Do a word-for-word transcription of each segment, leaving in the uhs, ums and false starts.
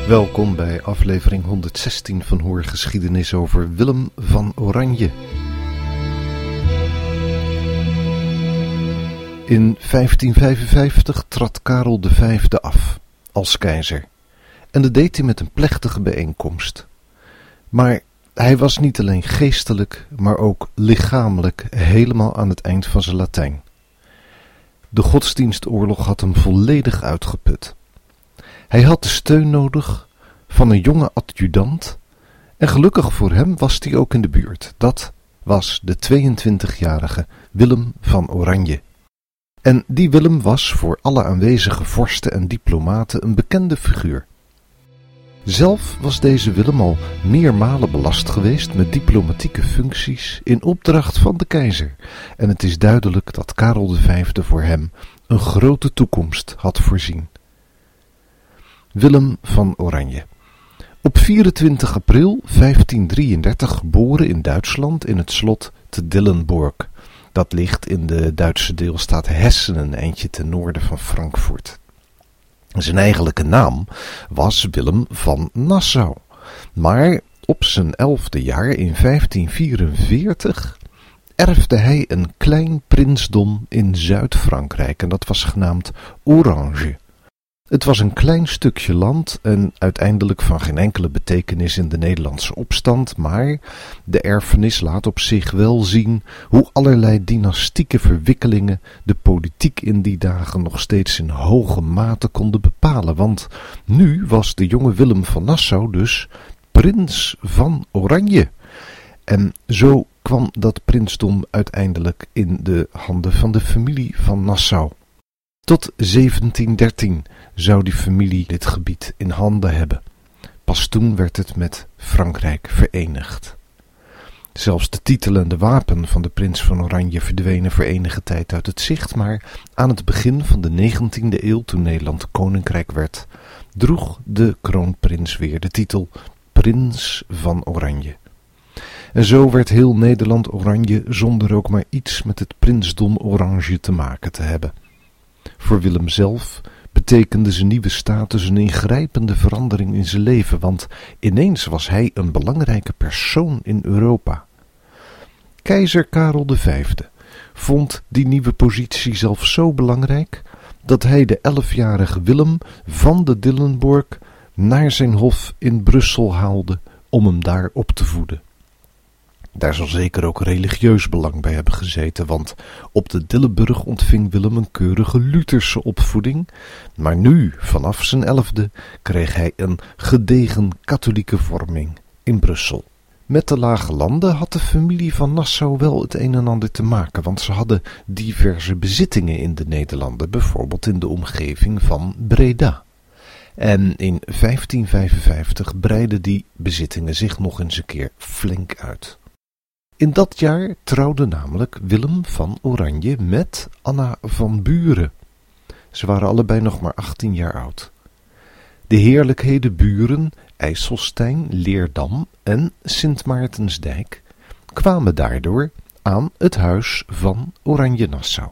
Welkom bij aflevering honderdzestien van Hoorgeschiedenis over Willem van Oranje. In vijftien vijfenvijftig trad Karel de Vijfde af als keizer. En dat deed hij met een plechtige bijeenkomst. Maar hij was niet alleen geestelijk, maar ook lichamelijk helemaal aan het eind van zijn Latijn. De godsdienstoorlog had hem volledig uitgeput. Hij had de steun nodig van een jonge adjudant en gelukkig voor hem was die ook in de buurt. Dat was de tweeëntwintigjarige Willem van Oranje. En die Willem was voor alle aanwezige vorsten en diplomaten een bekende figuur. Zelf was deze Willem al meermalen belast geweest met diplomatieke functies in opdracht van de keizer. En het is duidelijk dat Karel de Vijfde voor hem een grote toekomst had voorzien. Willem van Oranje. Op vierentwintig april vijftien drieëndertig geboren in Duitsland in het slot te Dillenburg. Dat ligt in de Duitse deelstaat Hessen, een eindje ten noorden van Frankfurt. Zijn eigenlijke naam was Willem van Nassau. Maar op zijn elfde jaar in vijftien vierenveertig erfde hij een klein prinsdom in Zuid-Frankrijk en dat was genaamd Orange. Het was een klein stukje land en uiteindelijk van geen enkele betekenis in de Nederlandse opstand, maar de erfenis laat op zich wel zien hoe allerlei dynastieke verwikkelingen de politiek in die dagen nog steeds in hoge mate konden bepalen, want nu was de jonge Willem van Nassau dus prins van Oranje. En zo kwam dat prinsdom uiteindelijk in de handen van de familie van Nassau. Tot zeventien dertien zou die familie dit gebied in handen hebben. Pas toen werd het met Frankrijk verenigd. Zelfs de titel en de wapen van de prins van Oranje verdwenen voor enige tijd uit het zicht, maar aan het begin van de negentiende eeuw, toen Nederland koninkrijk werd, droeg de kroonprins weer de titel Prins van Oranje. En zo werd heel Nederland Oranje zonder ook maar iets met het prinsdom Oranje te maken te hebben. Voor Willem zelf betekende zijn nieuwe status een ingrijpende verandering in zijn leven, want ineens was hij een belangrijke persoon in Europa. Keizer Karel de Vijfde vond die nieuwe positie zelf zo belangrijk dat hij de elfjarige Willem van de Dillenburg naar zijn hof in Brussel haalde om hem daar op te voeden. Daar zal zeker ook religieus belang bij hebben gezeten, want op de Dillenburg ontving Willem een keurige Lutherse opvoeding, maar nu, vanaf zijn elfde, kreeg hij een gedegen katholieke vorming in Brussel. Met de Lage Landen had de familie van Nassau wel het een en ander te maken, want ze hadden diverse bezittingen in de Nederlanden, bijvoorbeeld in de omgeving van Breda. En in vijftien vijfenvijftig breidden die bezittingen zich nog eens een keer flink uit. In dat jaar trouwde namelijk Willem van Oranje met Anna van Buren. Ze waren allebei nog maar achttien jaar oud. De heerlijkheden Buren, IJsselstein, Leerdam en Sint Maartensdijk kwamen daardoor aan het huis van Oranje-Nassau.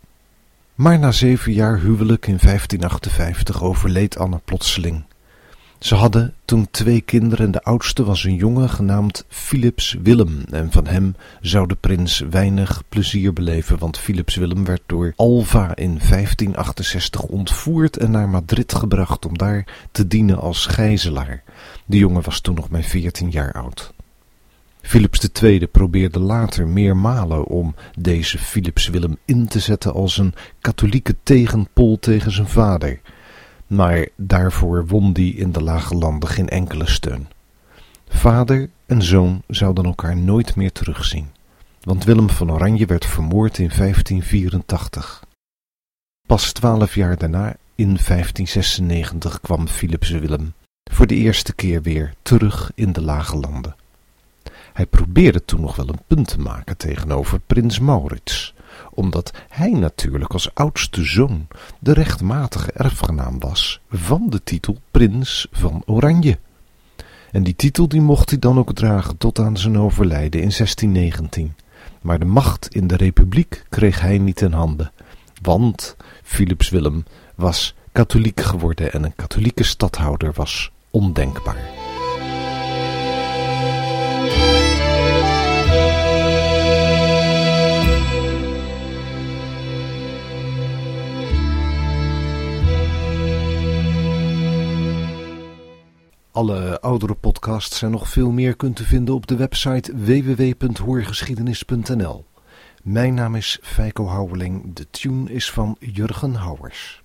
Maar na zeven jaar huwelijk in vijftien achtenvijftig overleed Anna plotseling. Ze hadden toen twee kinderen en de oudste was een jongen genaamd Philips Willem. En van hem zou de prins weinig plezier beleven, want Philips Willem werd door Alva in vijftien achtenzestig ontvoerd en naar Madrid gebracht om daar te dienen als gijzelaar. De jongen was toen nog maar veertien jaar oud. Philips de Tweede probeerde later meermalen om deze Philips Willem in te zetten als een katholieke tegenpol tegen zijn vader. Maar daarvoor won die in de Lage Landen geen enkele steun. Vader en zoon zouden elkaar nooit meer terugzien, want Willem van Oranje werd vermoord in vijftien vierentachtig. Pas twaalf jaar daarna, in vijftien zesennegentig, kwam Philips Willem voor de eerste keer weer terug in de Lage Landen. Hij probeerde toen nog wel een punt te maken tegenover prins Maurits, omdat hij natuurlijk als oudste zoon de rechtmatige erfgenaam was van de titel Prins van Oranje. En die titel die mocht hij dan ook dragen tot aan zijn overlijden in zestien negentien. Maar de macht in de republiek kreeg hij niet in handen, want Philips Willem was katholiek geworden en een katholieke stadhouder was ondenkbaar. Alle oudere podcasts en nog veel meer kunt u vinden op de website w w w punt hoorgeschiedenis punt n l. Mijn naam is Feiko Houweling, de tune is van Jurgen Houwers.